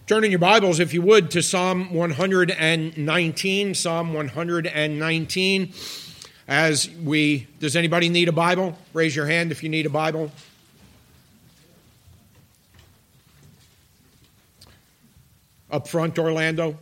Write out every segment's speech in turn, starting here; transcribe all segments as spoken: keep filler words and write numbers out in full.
Turn in your Bibles, if you would, to Psalm one nineteen. Psalm one nineteen. As we, does anybody need a Bible? Raise your hand if you need a Bible. Up front, Orlando.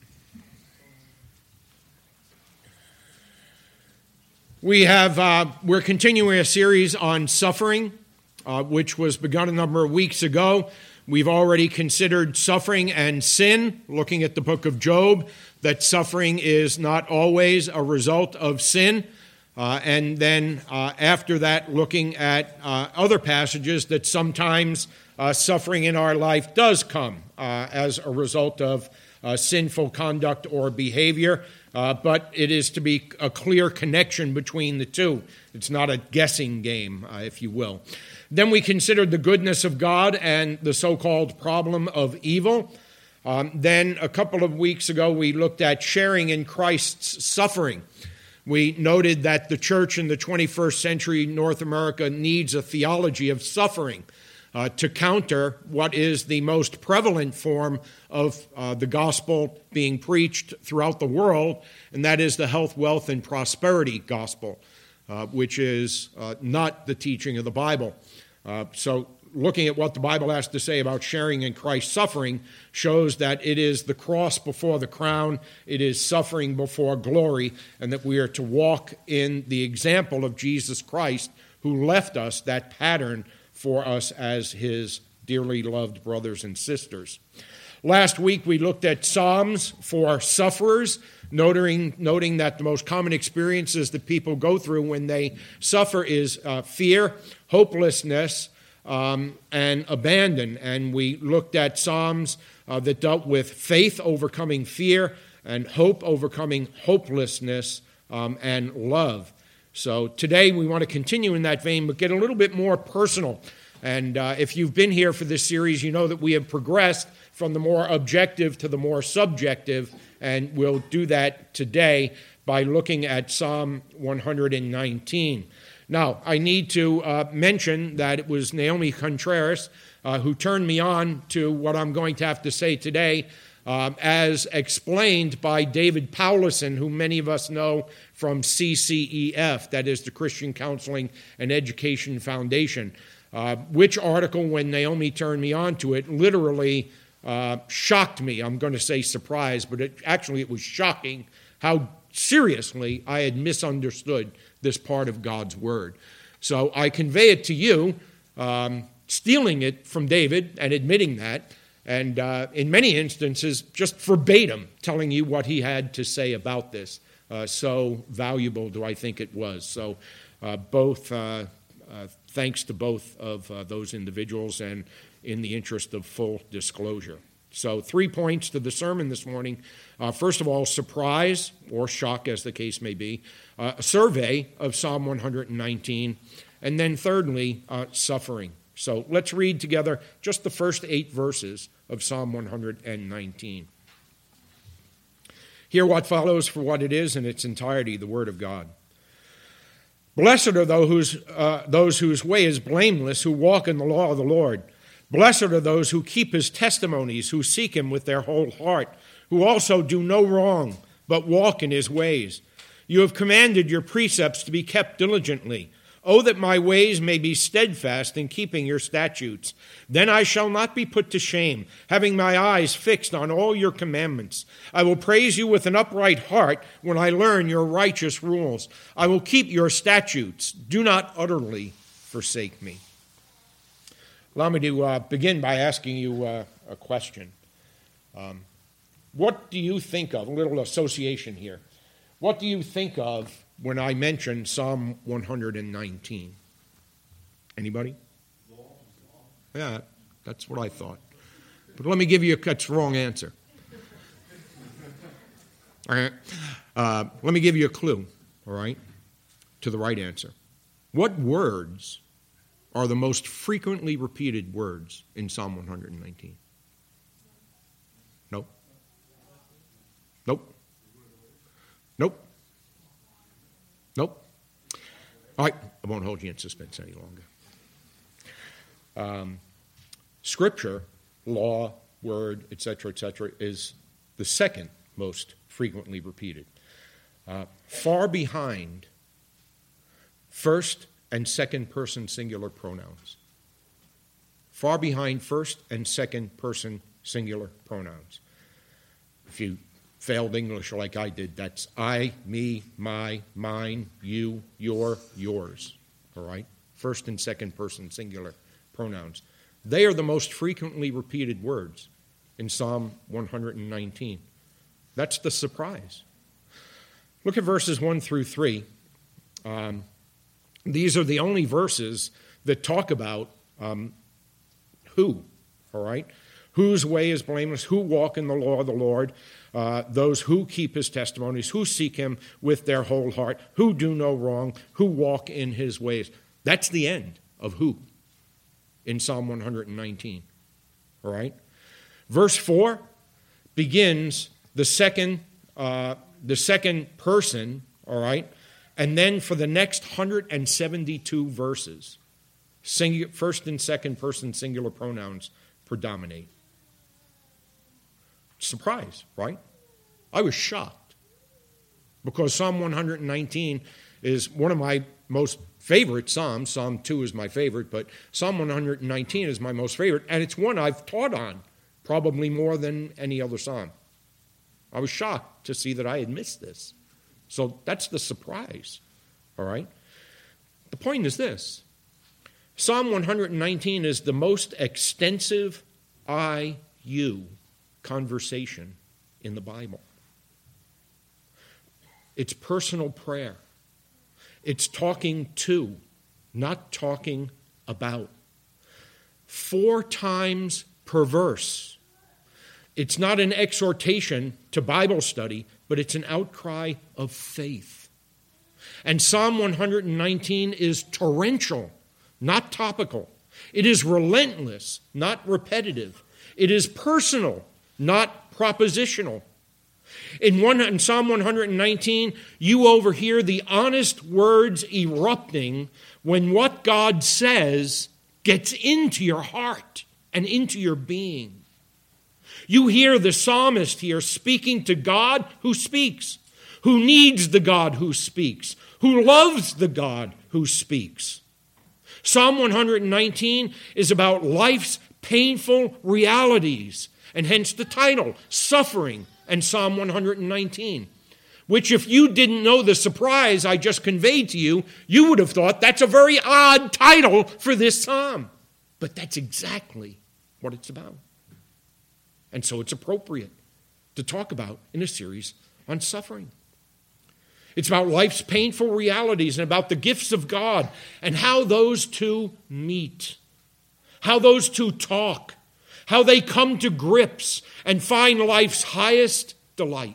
We have, uh, we're continuing a series on suffering, uh, which was begun a number of weeks ago. We've already considered suffering and sin, looking at the book of Job, that suffering is not always a result of sin. Uh, and then uh, after that, looking at uh, other passages that sometimes uh, suffering in our life does come uh, as a result of uh, sinful conduct or behavior. Uh, but it is to be a clear connection between the two. It's not a guessing game, uh, if you will. Then we considered the goodness of God and the so-called problem of evil. Um, then a couple of weeks ago, we looked at sharing in Christ's suffering. We noted that the church in the twenty-first century North America needs a theology of suffering uh, to counter what is the most prevalent form of uh, the gospel being preached throughout the world, and that is the health, wealth, and prosperity gospel, uh, which is uh, not the teaching of the Bible. Uh, so looking at what the Bible has to say about sharing in Christ's suffering shows that it is the cross before the crown, it is suffering before glory, and that we are to walk in the example of Jesus Christ, who left us that pattern for us as his dearly loved brothers and sisters. Last week we looked at Psalms for sufferers, noting, noting that the most common experiences that people go through when they suffer is uh, fear, hopelessness, um, and abandon. And we looked at Psalms uh, that dealt with faith overcoming fear and hope overcoming hopelessness um, and love. So today we want to continue in that vein, but get a little bit more personal. And uh, if you've been here for this series, you know that we have progressed from the more objective to the more subjective, and we'll do that today by looking at Psalm one nineteen. Now, I need to uh, mention that it was Naomi Contreras uh, who turned me on to what I'm going to have to say today, uh, as explained by David Powlison, who many of us know from C C E F, that is the Christian Counseling and Education Foundation, uh, which article, when Naomi turned me on to it, literally uh, shocked me. I'm going to say surprised, but it, actually it was shocking how seriously I had misunderstood this part of God's Word. So I convey it to you, um, stealing it from David and admitting that, and uh, in many instances just verbatim telling you what he had to say about this. Uh, so valuable do I think it was. So uh, both, uh, uh, thanks to both of uh, those individuals, and in the interest of full disclosure. So three points to the sermon this morning. Uh, first of all, surprise, or shock as the case may be, uh, a survey of Psalm one nineteen, and then thirdly, uh, suffering. So let's read together just the first eight verses of Psalm one nineteen. Hear what follows for what it is in its entirety, the Word of God. Blessed are those, uh, those whose way is blameless, who walk in the law of the Lord. Blessed are those who keep his testimonies, who seek him with their whole heart, who also do no wrong, but walk in his ways. You have commanded your precepts to be kept diligently. Oh, that my ways may be steadfast in keeping your statutes. Then I shall not be put to shame, having my eyes fixed on all your commandments. I will praise you with an upright heart when I learn your righteous rules. I will keep your statutes. Do not utterly forsake me. Allow me to uh, begin by asking you uh, a question. Um, what do you think of, a little association here, what do you think of when I mention Psalm one nineteen? Anybody? Yeah, that's what I thought. But let me give you a that's the wrong answer. All right. Uh, let me give you a clue, all right, to the right answer. What words are the most frequently repeated words in Psalm one nineteen? Nope. Nope. Nope. Nope. All right, I won't hold you in suspense any longer. Um, scripture, law, word, et cetera, et cetera, is the second most frequently repeated. Uh, far behind first and second person singular pronouns. Far behind first and second person singular pronouns. If you failed English like I did, that's I, me, my, mine, you, your, yours. All right? First and second person singular pronouns. They are the most frequently repeated words in Psalm one hundred nineteen. That's the surprise. Look at verses one through three. Um, these are the only verses that talk about um, who, all right? Whose way is blameless, who walk in the law of the Lord, uh, those who keep his testimonies, who seek him with their whole heart, who do no wrong, who walk in his ways. That's the end of who in Psalm one hundred nineteen, all right? Verse four begins the second, uh, the second person, all right? And then for the next one hundred seventy-two verses, singular, first and second person singular pronouns predominate. Surprise, right? I was shocked because Psalm one hundred nineteen is one of my most favorite Psalms. Psalm two is my favorite, but Psalm one hundred nineteen is my most favorite, and it's one I've taught on probably more than any other Psalm. I was shocked to see that I had missed this. So that's the surprise, all right? The point is this. Psalm one hundred nineteen is the most extensive I, you conversation in the Bible. It's personal prayer. It's talking to, not talking about. Four times per verse. It's not an exhortation to Bible study, but it's an outcry of faith. And Psalm one hundred nineteen is torrential, not topical. It is relentless, not repetitive. It is personal, not propositional. In, one, in Psalm one hundred nineteen, you overhear the honest words erupting when what God says gets into your heart and into your being. You hear the psalmist here speaking to God who speaks, who needs the God who speaks, who loves the God who speaks. Psalm one hundred nineteen is about life's painful realities, and hence the title, Suffering, and Psalm one hundred nineteen, which if you didn't know the surprise I just conveyed to you, you would have thought that's a very odd title for this psalm. But that's exactly what it's about. And so it's appropriate to talk about in a series on suffering. It's about life's painful realities and about the gifts of God and how those two meet, how those two talk, how they come to grips and find life's highest delight.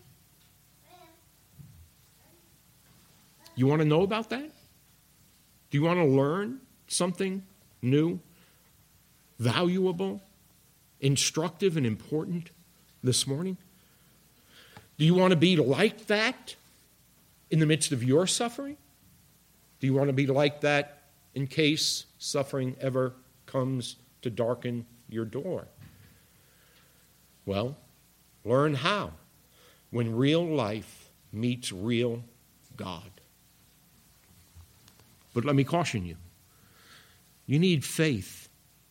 You want to know about that? Do you want to learn something new, valuable, instructive, and important this morning? Do you want to be like that in the midst of your suffering? Do you want to be like that in case suffering ever comes to darken your door? Well, learn how when real life meets real God. But let me caution you. You need faith.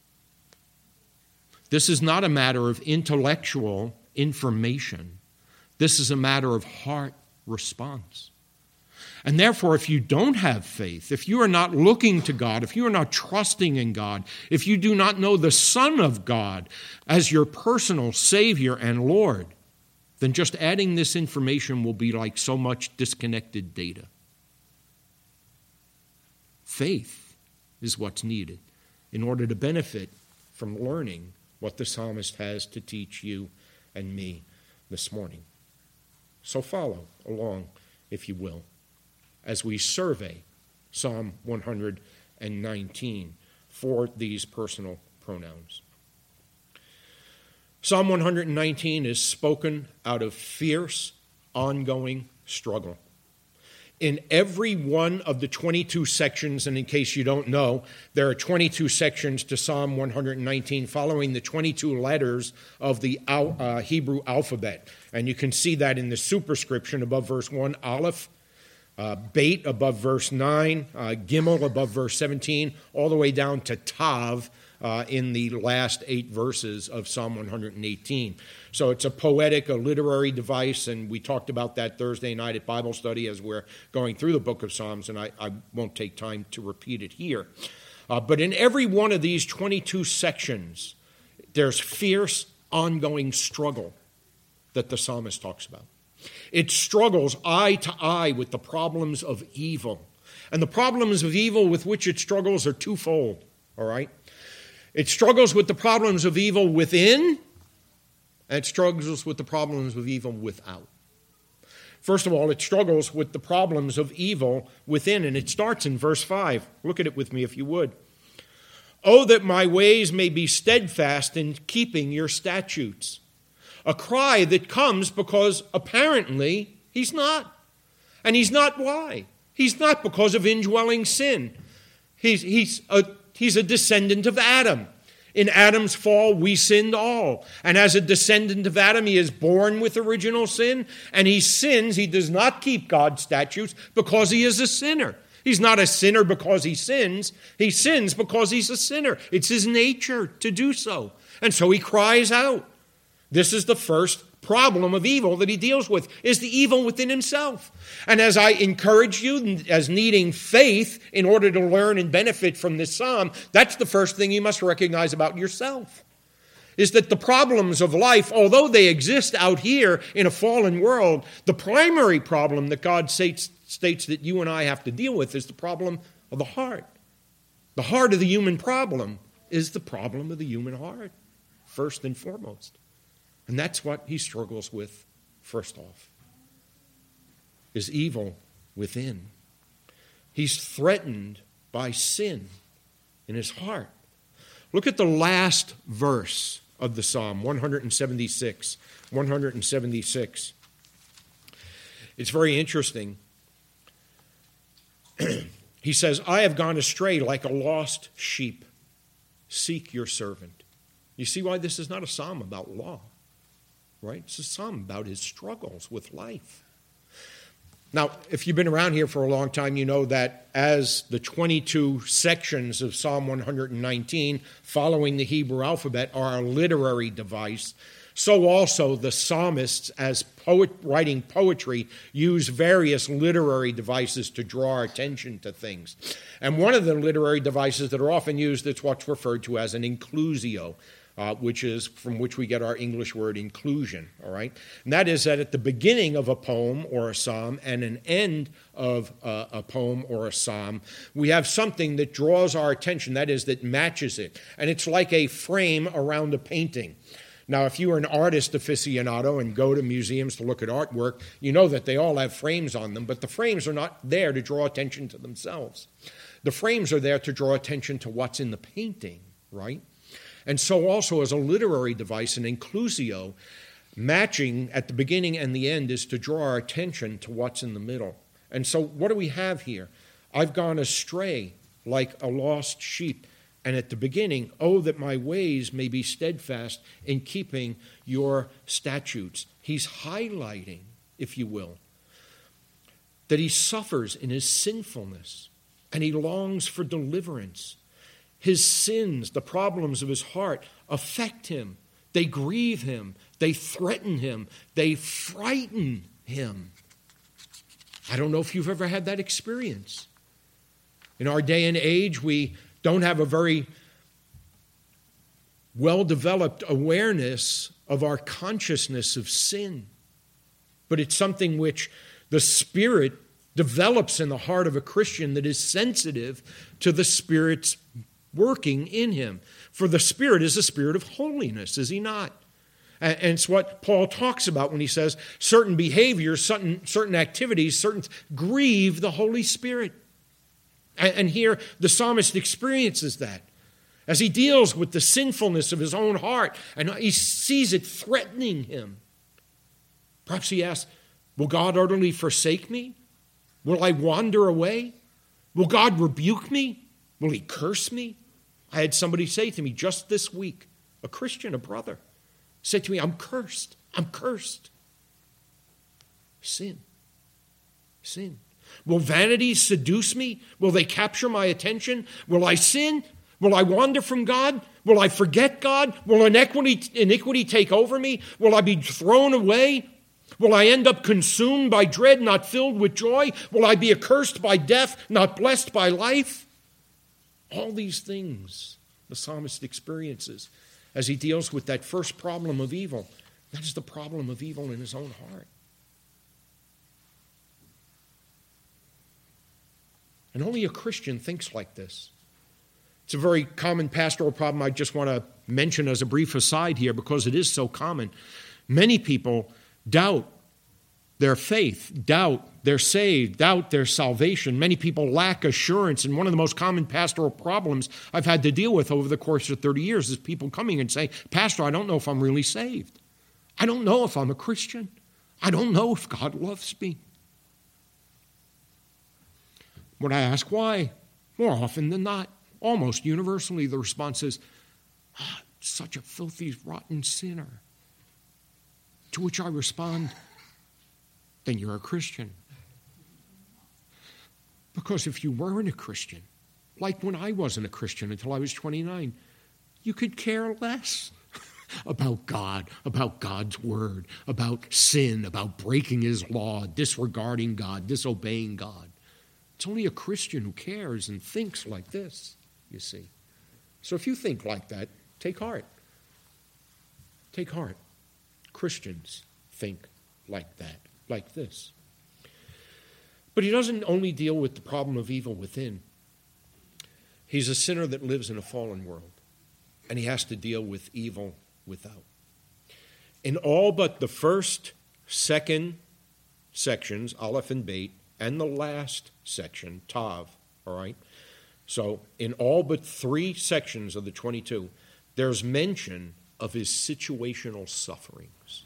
This is not a matter of intellectual information. This is a matter of heart response. And therefore, if you don't have faith, if you are not looking to God, if you are not trusting in God, if you do not know the Son of God as your personal Savior and Lord, then just adding this information will be like so much disconnected data. Faith is what's needed in order to benefit from learning what the psalmist has to teach you and me this morning. So follow along, if you will, as we survey Psalm one hundred nineteen for these personal pronouns. Psalm one hundred nineteen is spoken out of fierce, ongoing struggle. In every one of the twenty-two sections, and in case you don't know, there are twenty-two sections to Psalm one hundred nineteen following the twenty-two letters of the uh, Hebrew alphabet. And you can see that in the superscription above verse one, Aleph, uh, Beit above verse nine, uh, Gimel above verse seventeen, all the way down to Tav uh, in the last eight verses of Psalm one hundred eighteen. So it's a poetic, a literary device, and we talked about that Thursday night at Bible study as we're going through the book of Psalms, and I, I won't take time to repeat it here. Uh, but in every one of these twenty-two sections, there's fierce, ongoing struggle that the psalmist talks about. It struggles eye to eye with the problems of evil. And the problems of evil with which it struggles are twofold, all right? It struggles with the problems of evil within, and it struggles with the problems of evil without. First of all, it struggles with the problems of evil within, and it starts in verse five. Look at it with me if you would. Oh, that my ways may be steadfast in keeping your statutes. A cry that comes because apparently he's not. And he's not why? He's not because of indwelling sin. He's, he's, a, he's a descendant of Adam. In Adam's fall, we sinned all. And as a descendant of Adam, he is born with original sin, and he sins. He does not keep God's statutes because he is a sinner. He's not a sinner because he sins. He sins because he's a sinner. It's his nature to do so. And so he cries out. This is the first problem of evil that he deals with, is the evil within himself. And as I encourage you as needing faith in order to learn and benefit from this psalm, that's the first thing you must recognize about yourself, is that the problems of life, although they exist out here in a fallen world, the primary problem that God states, states that you and I have to deal with is the problem of the heart. The heart of the human problem is the problem of the human heart, first and foremost. And that's what he struggles with first off, is evil within. He's threatened by sin in his heart. Look at the last verse of the psalm, one hundred seventy-six. one hundred seventy-six. It's very interesting. He says, I have gone astray like a lost sheep. Seek your servant. You see why this is not a psalm about law, right? It's a psalm about his struggles with life. Now, if you've been around here for a long time, you know that as the twenty-two sections of Psalm one hundred nineteen, following the Hebrew alphabet, are a literary device, so also the psalmists, as poet, writing poetry, use various literary devices to draw our attention to things. And one of the literary devices that are often used is what's referred to as an inclusio, Uh, which is from which we get our English word inclusion, all right? And that is that at the beginning of a poem or a psalm and an end of uh, a poem or a psalm, we have something that draws our attention, that is, that matches it. And it's like a frame around a painting. Now, if you are an artist aficionado and go to museums to look at artwork, you know that they all have frames on them, but the frames are not there to draw attention to themselves. The frames are there to draw attention to what's in the painting, right? And so also as a literary device, an inclusio, matching at the beginning and the end is to draw our attention to what's in the middle. And so what do we have here? I've gone astray like a lost sheep. And at the beginning, oh, that my ways may be steadfast in keeping your statutes. He's highlighting, if you will, that he suffers in his sinfulness and he longs for deliverance. His sins, the problems of his heart, affect him. They grieve him. They threaten him. They frighten him. I don't know if you've ever had that experience. In our day and age, we don't have a very well-developed awareness of our consciousness of sin. But it's something which the Spirit develops in the heart of a Christian that is sensitive to the Spirit's working in him. For the Spirit is a spirit of holiness, is he not? And it's what Paul talks about when he says certain behaviors, certain, certain activities, certain grieve the Holy Spirit. And, and here the psalmist experiences that as he deals with the sinfulness of his own heart and he sees it threatening him. Perhaps he asks, will God utterly forsake me? Will I wander away? Will God rebuke me? Will he curse me? I had somebody say to me just this week, a Christian, a brother, said to me, I'm cursed. I'm cursed. Sin. Sin. Will vanity seduce me? Will they capture my attention? Will I sin? Will I wander from God? Will I forget God? Will iniquity, iniquity take over me? Will I be thrown away? Will I end up consumed by dread, not filled with joy? Will I be accursed by death, not blessed by life? All these things the psalmist experiences as he deals with that first problem of evil. That is the problem of evil in his own heart. And only a Christian thinks like this. It's a very common pastoral problem I just want to mention as a brief aside here because it is so common. Many people doubt their faith, doubt they're saved, doubt their salvation. Many people lack assurance. And one of the most common pastoral problems I've had to deal with over the course of thirty years is people coming and saying, Pastor, I don't know if I'm really saved. I don't know if I'm a Christian. I don't know if God loves me. When I ask why, more often than not, almost universally, the response is, ah, such a filthy, rotten sinner. To which I respond, then you're a Christian. Because if you weren't a Christian, like when I wasn't a Christian until I was twenty-nine, you could care less about God, about God's word, about sin, about breaking his law, disregarding God, disobeying God. It's only a Christian who cares and thinks like this, you see. So if you think like that, take heart. Take heart. Christians think like that, like this. But he doesn't only deal with the problem of evil within. He's a sinner that lives in a fallen world, and he has to deal with evil without. In all but the first, second sections, Aleph and Beit, and the last section, Tav, all right? So in all but three sections of the twenty-two, there's mention of his situational sufferings.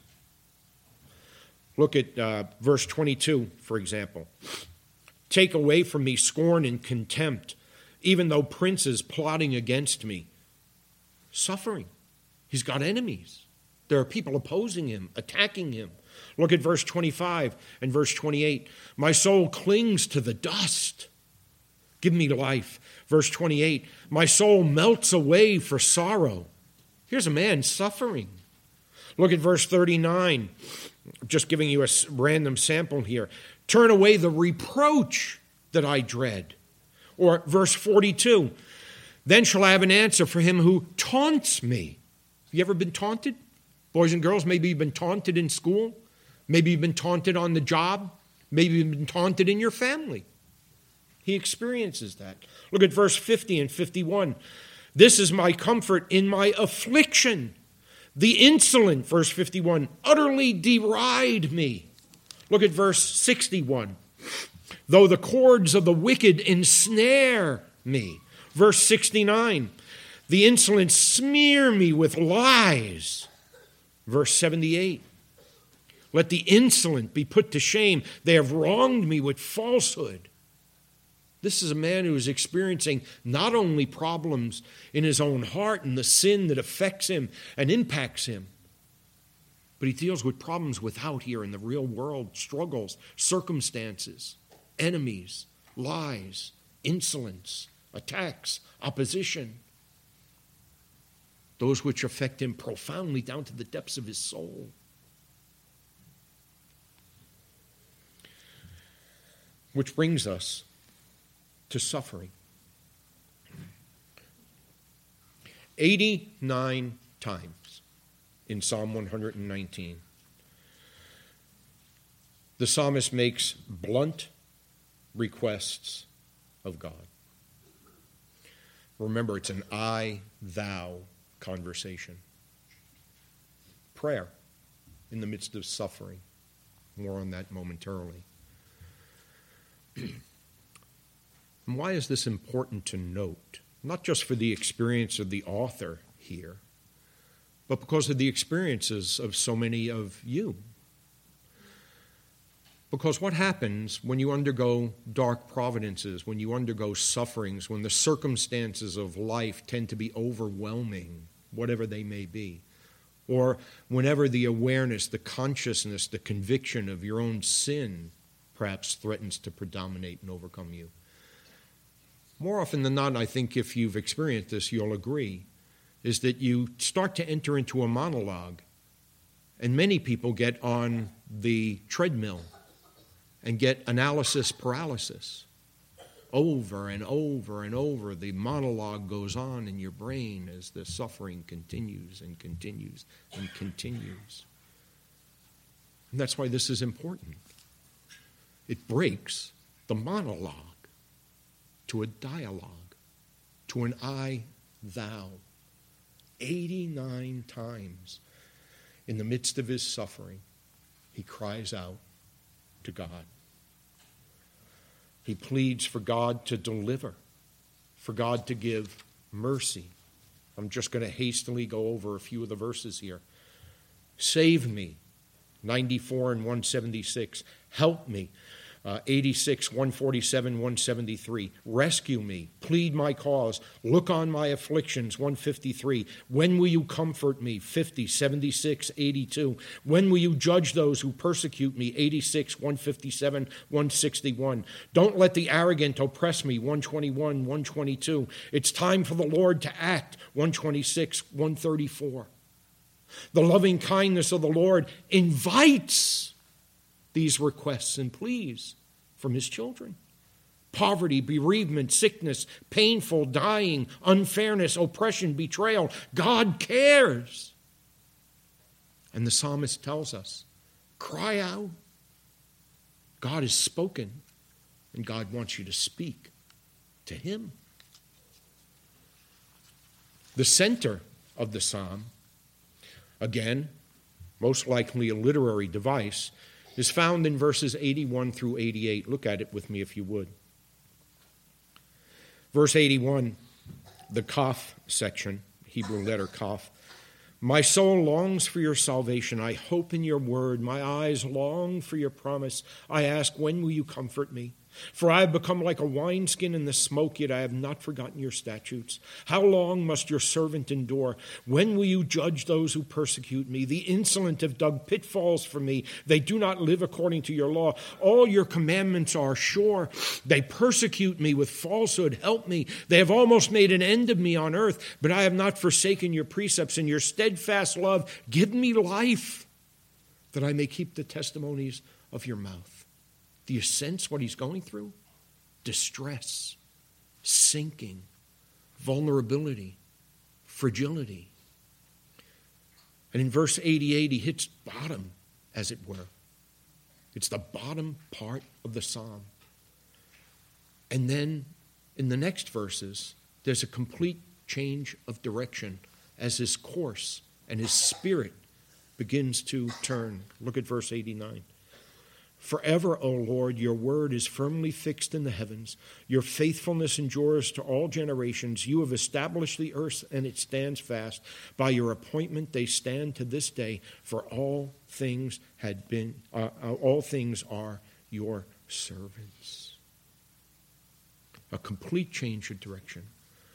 Look at uh, verse twenty-two, for example. Take away from me scorn and contempt, even though princes plotting against me. Suffering. He's got enemies. There are people opposing him, attacking him. Look at verse twenty-five and verse twenty-eight. My soul clings to the dust. Give me life. Verse twenty-eight. My soul melts away for sorrow. Here's a man suffering. Look at verse thirty-nine. Just giving you a random sample here. Turn away the reproach that I dread. Or verse forty-two. Then shall I have an answer for him who taunts me. Have you ever been taunted? Boys and girls, maybe you've been taunted in school. Maybe you've been taunted on the job. Maybe you've been taunted in your family. He experiences that. Look at verse fifty and fifty-one. This is my comfort in my affliction. The insolent, verse fifty-one, utterly deride me. Look at verse sixty-one. Though the cords of the wicked ensnare me. Verse sixty-nine. The insolent smear me with lies. Verse seventy-eight. Let the insolent be put to shame. They have wronged me with falsehood. This is a man who is experiencing not only problems in his own heart and the sin that affects him and impacts him, but he deals with problems without here in the real world, struggles, circumstances, enemies, lies, insolence, attacks, opposition, those which affect him profoundly down to the depths of his soul. Which brings us to suffering. eighty-nine times in Psalm one hundred nineteen, the psalmist makes blunt requests of God. Remember, it's an I-thou conversation. Prayer in the midst of suffering. More on that momentarily. And why is this important to note? Not just for the experience of the author here, but because of the experiences of so many of you. Because what happens when you undergo dark providences, when you undergo sufferings, when the circumstances of life tend to be overwhelming, whatever they may be, or whenever the awareness, the consciousness, the conviction of your own sin perhaps threatens to predominate and overcome you. More often than not, I think if you've experienced this, you'll agree, is that you start to enter into a monologue, and many people get on the treadmill and get analysis paralysis. Over and over and over, the monologue goes on in your brain as the suffering continues and continues and continues. And that's why this is important. It breaks the monologue to a dialogue, to an I, thou. eighty-nine times in the midst of his suffering, he cries out to God. He pleads for God to deliver, for God to give mercy. I'm just going to hastily go over a few of the verses here. Save me, ninety-four and one seventy-six. Help me, uh, eighty-six, one forty-seven, one seventy-three. Rescue me, plead my cause. Look on my afflictions, one fifty-three. When will you comfort me, fifty, seventy-six, eighty-two. When will you judge those who persecute me, eighty-six, one fifty-seven, one sixty-one. Don't let the arrogant oppress me, one twenty-one, one twenty-two. It's time for the Lord to act, one twenty-six, one thirty-four. The loving kindness of the Lord invites these requests and pleas from his children. Poverty, bereavement, sickness, painful, dying, unfairness, oppression, betrayal. God cares. And the psalmist tells us, cry out. God has spoken, and God wants you to speak to him. The center of the psalm, again, most likely a literary device, is found in verses eighty-one through eighty-eight. Look at it with me if you would. Verse eighty-one, the Kaf section, Hebrew letter Kaf. My soul longs for your salvation. I hope in your word. My eyes long for your promise. I ask, when will you comfort me? For I have become like a wineskin in the smoke, yet I have not forgotten your statutes. How long must your servant endure? When will you judge those who persecute me? The insolent have dug pitfalls for me. They do not live according to your law. All your commandments are sure. They persecute me with falsehood. Help me. They have almost made an end of me on earth, but I have not forsaken your precepts. In your steadfast love, give me life, that I may keep the testimonies of your mouth. Do you sense what he's going through? Distress, sinking, vulnerability, fragility. And in verse eighty-eight, he hits bottom, as it were. It's the bottom part of the psalm. And then in the next verses, there's a complete change of direction as his course and his spirit begins to turn. Look at verse eighty-nine. Forever, O Lord, your word is firmly fixed in the heavens. Your faithfulness endures to all generations. You have established the earth, and it stands fast. By your appointment, they stand to this day. For all things had been, uh, all things are your servants. A complete change of direction.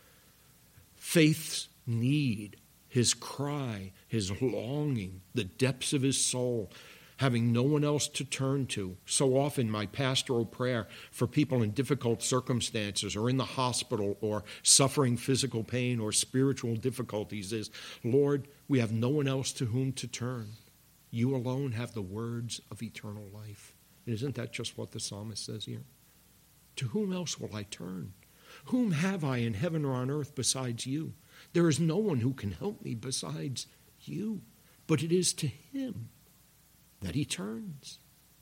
Faith's need, his cry, his longing, the depths of his soul, having no one else to turn to. So often my pastoral prayer for people in difficult circumstances or in the hospital or suffering physical pain or spiritual difficulties is, Lord, we have no one else to whom to turn. You alone have the words of eternal life. And isn't that just what the psalmist says here? To whom else will I turn? Whom have I in heaven or on earth besides you? There is no one who can help me besides you. But it is to him that he turns.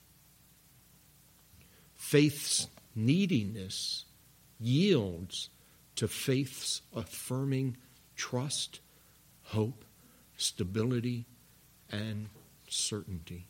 Faith's neediness yields to faith's affirming trust, hope, stability, and certainty.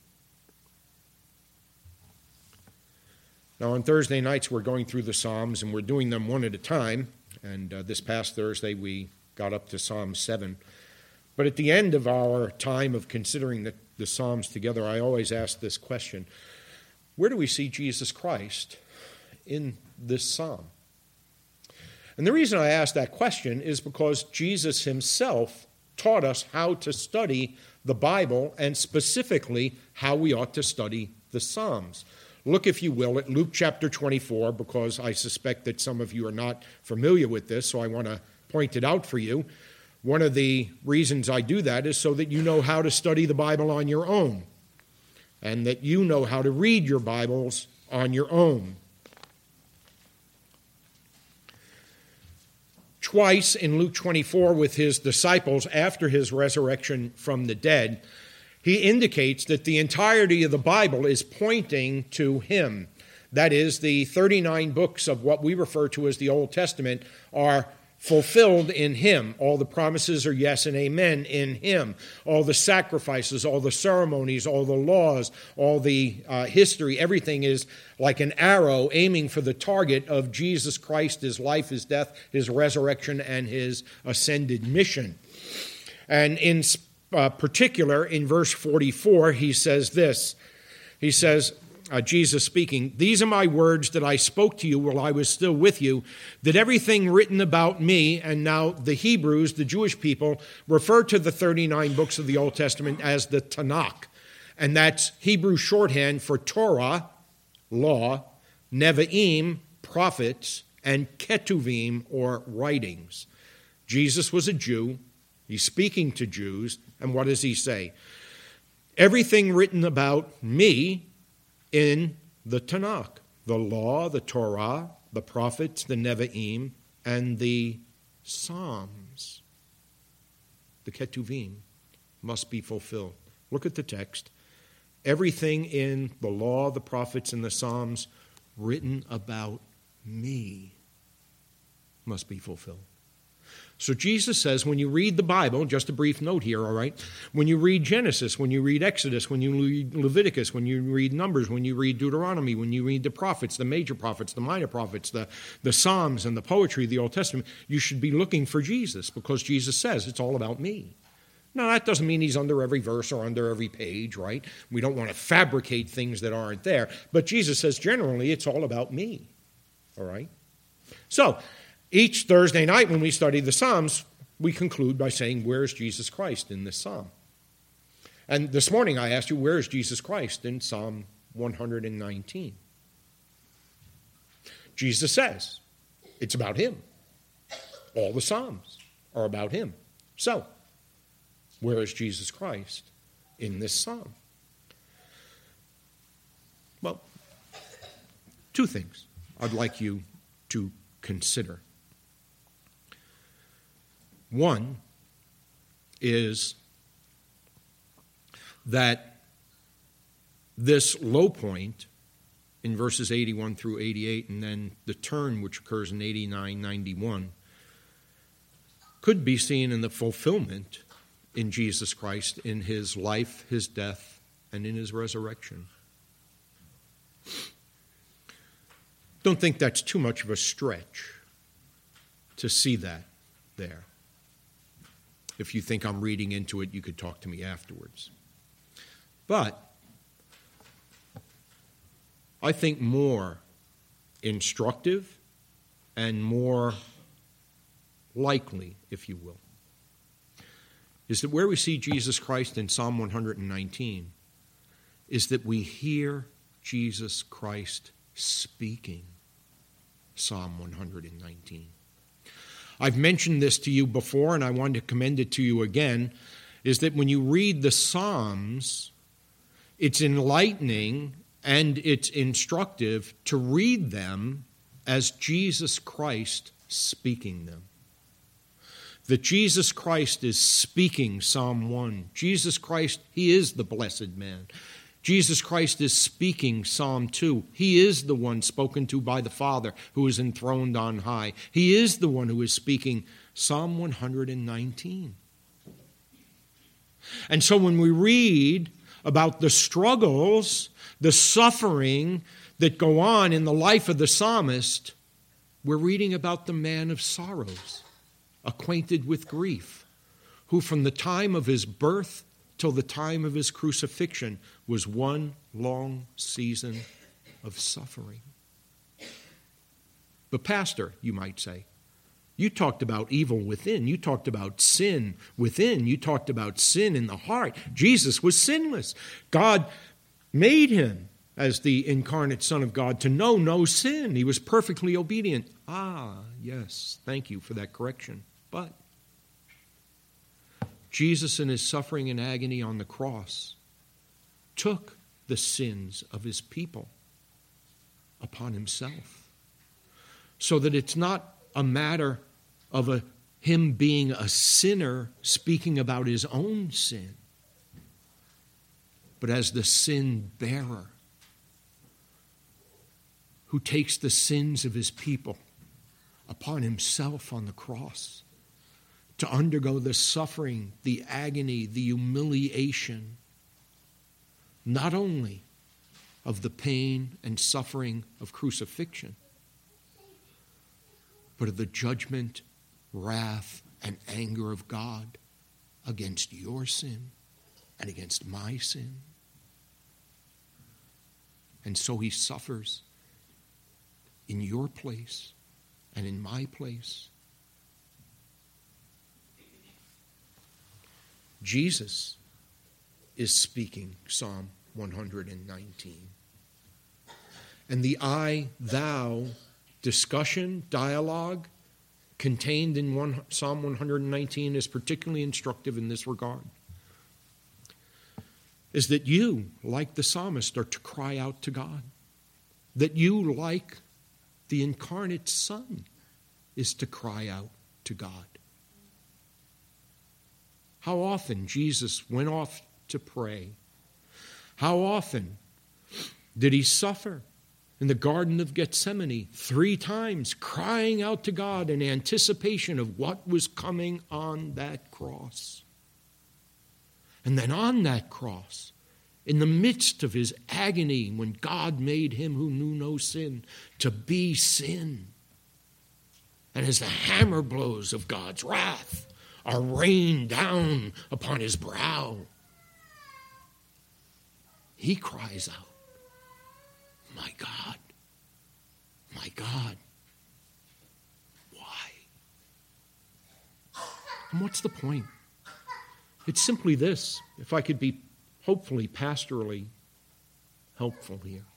Now on Thursday nights we're going through the Psalms and we're doing them one at a time. And uh, this past Thursday we got up to Psalm seven. But at the end of our time of considering the, the Psalms together, I always ask this question. where do we see Jesus Christ in this psalm? And the reason I ask that question is because Jesus himself taught us how to study the Bible and specifically how we ought to study the Psalms. Look, if you will, at Luke chapter twenty-four, because I suspect that some of you are not familiar with this, so I want to point it out for you. One of the reasons I do that is so that you know how to study the Bible on your own, and that you know how to read your Bibles on your own. Twice in Luke twenty-four with his disciples after his resurrection from the dead, he indicates that the entirety of the Bible is pointing to him. That is, the thirty-nine books of what we refer to as the Old Testament are fulfilled in him. All the promises are yes and amen in him. All the sacrifices, all the ceremonies, all the laws, all the uh, history, everything is like an arrow aiming for the target of Jesus Christ, his life, his death, his resurrection, and his ascended mission. And in uh, particular, in verse forty-four, he says this. He says, Uh, Jesus speaking, "These are my words that I spoke to you while I was still with you, that everything written about me," and now the Hebrews, the Jewish people, refer to the thirty-nine books of the Old Testament as the Tanakh. And that's Hebrew shorthand for Torah, law, Nevi'im, prophets, and Ketuvim, or writings. Jesus was a Jew. He's speaking to Jews. And what does he say? Everything written about me in the Tanakh, the law, the Torah, the prophets, the Nevi'im, and the Psalms, the Ketuvim, must be fulfilled. Look at the text. Everything in the law, the prophets, and the Psalms written about me must be fulfilled. So Jesus says when you read the Bible, just a brief note here, all right? When you read Genesis, when you read Exodus, when you read Leviticus, when you read Numbers, when you read Deuteronomy, when you read the prophets, the major prophets, the minor prophets, the, the Psalms and the poetry of the Old Testament, you should be looking for Jesus because Jesus says it's all about me. Now, that doesn't mean he's under every verse or under every page, right? We don't want to fabricate things that aren't there. But Jesus says generally it's all about me, all right? So, each Thursday night when we study the Psalms, we conclude by saying, where is Jesus Christ in this psalm? And this morning I asked you, where is Jesus Christ in Psalm one hundred nineteen? Jesus says it's about him. All the Psalms are about him. So, where is Jesus Christ in this psalm? Well, two things I'd like you to consider. One is that this low point in verses eighty-one through eighty-eight, and then the turn which occurs in eighty-nine, ninety-one, could be seen in the fulfillment in Jesus Christ, in his life, his death, and in his resurrection. Don't think that's too much of a stretch to see that there. If you think I'm reading into it, you could talk to me afterwards. But I think more instructive and more likely, if you will, is that where we see Jesus Christ in Psalm one hundred nineteen is that we hear Jesus Christ speaking Psalm one hundred nineteen. I've mentioned this to you before, and I want to commend it to you again, is that when you read the Psalms, it's enlightening and it's instructive to read them as Jesus Christ speaking them. That Jesus Christ is speaking Psalm one. Jesus Christ, he is the blessed man. Jesus Christ is speaking Psalm two. He is the one spoken to by the Father who is enthroned on high. He is the one who is speaking Psalm one hundred nineteen. And so when we read about the struggles, the suffering that go on in the life of the psalmist, we're reading about the man of sorrows, acquainted with grief, who from the time of his birth till the time of his crucifixion was one long season of suffering. But Pastor, you might say, you talked about evil within. You talked about sin within. You talked about sin in the heart. Jesus was sinless. God made him as the incarnate Son of God to know no sin. He was perfectly obedient. Ah, yes, thank you for that correction. But Jesus in his suffering and agony on the cross took the sins of his people upon himself, so that it's not a matter of a, him being a sinner speaking about his own sin, but as the sin bearer who takes the sins of his people upon himself on the cross to undergo the suffering, the agony, the humiliation, not only of the pain and suffering of crucifixion, but of the judgment, wrath, and anger of God against your sin and against my sin. And so he suffers in your place and in my place. Jesus is speaking Psalm one hundred nineteen. And the I, thou discussion, dialogue contained in one, Psalm one hundred nineteen is particularly instructive in this regard. Is that you, like the psalmist, are to cry out to God. That you, like the incarnate Son, is to cry out to God. How often Jesus went off to pray. How often did he suffer in the Garden of Gethsemane three times, crying out to God in anticipation of what was coming on that cross. And then on that cross, in the midst of his agony, when God made him who knew no sin to be sin, and as the hammer blows of God's wrath are rained down upon his brow, he cries out, my God, my God, why? And what's the point? It's simply this, if I could be hopefully pastorally helpful here,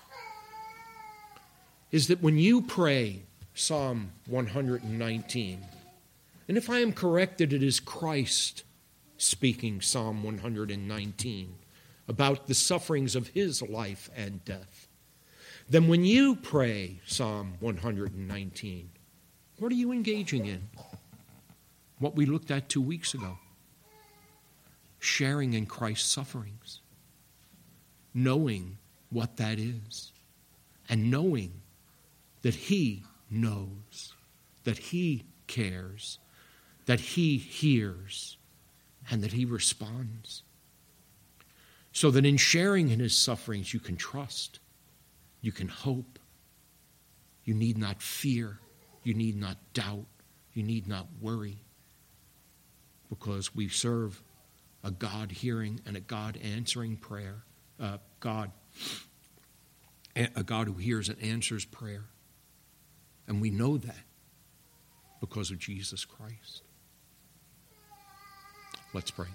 is that when you pray Psalm one hundred nineteen, and if I am correct that it is Christ speaking Psalm one hundred nineteen about the sufferings of his life and death, then when you pray Psalm one hundred nineteen, what are you engaging in? What we looked at two weeks ago. Sharing in Christ's sufferings. Knowing what that is. And knowing that he knows, that he cares, that he hears, and that he responds. So that in sharing in his sufferings you can trust. You can hope. You need not fear. You need not doubt. You need not worry. Because we serve a God hearing and a God answering prayer. Uh, God, a God who hears and answers prayer. And we know that because of Jesus Christ. Let's pray.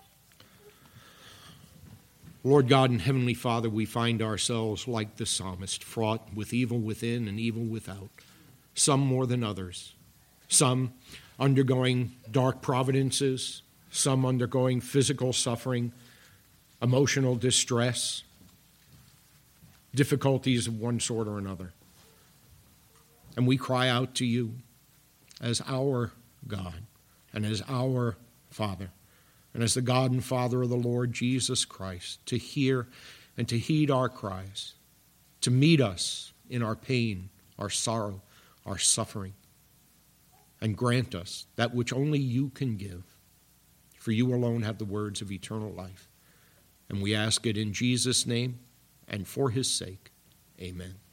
Lord God and Heavenly Father, we find ourselves like the psalmist, fraught with evil within and evil without, some more than others, some undergoing dark providences, some undergoing physical suffering, emotional distress, difficulties of one sort or another. And we cry out to you as our God and as our Father, and as the God and Father of the Lord Jesus Christ, to hear and to heed our cries, to meet us in our pain, our sorrow, our suffering, and grant us that which only you can give. For you alone have the words of eternal life. And we ask it in Jesus' name and for his sake. Amen.